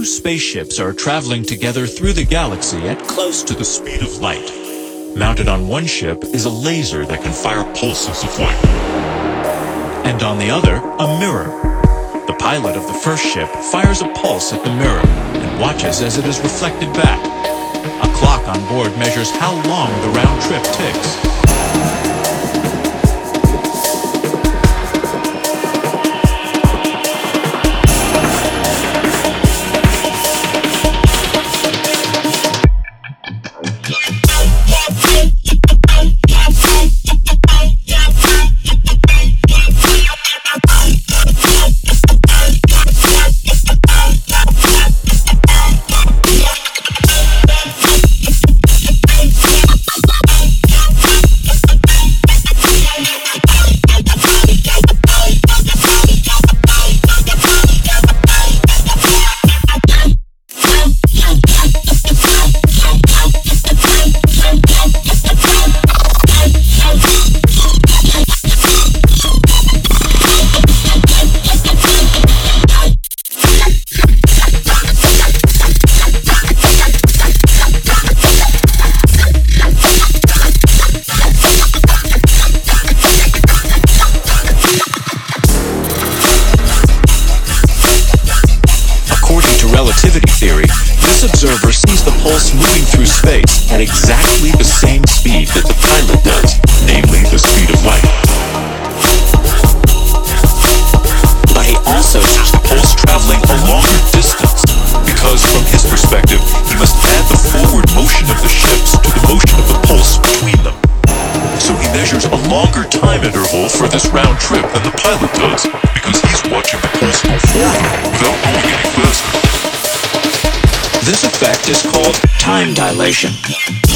Two spaceships are traveling together through the galaxy at close to the speed of light. Mounted on one ship is a laser that can fire pulses of light. And on the other, a mirror. The pilot of the first ship fires a pulse at the mirror and watches as it is reflected back. A clock on board measures how long the round trip takes. Relativity theory, this observer sees the pulse moving through space at exactly the same speed that the pilot does, namely the speed of light. But he also sees the pulse traveling a longer distance, because from his perspective, he must add the forward motion of the ships to the motion of the pulse between them. So he measures a longer time interval for this round trip than the pilot does, because he's watching the pulse go forward without going any faster. This effect is called time dilation.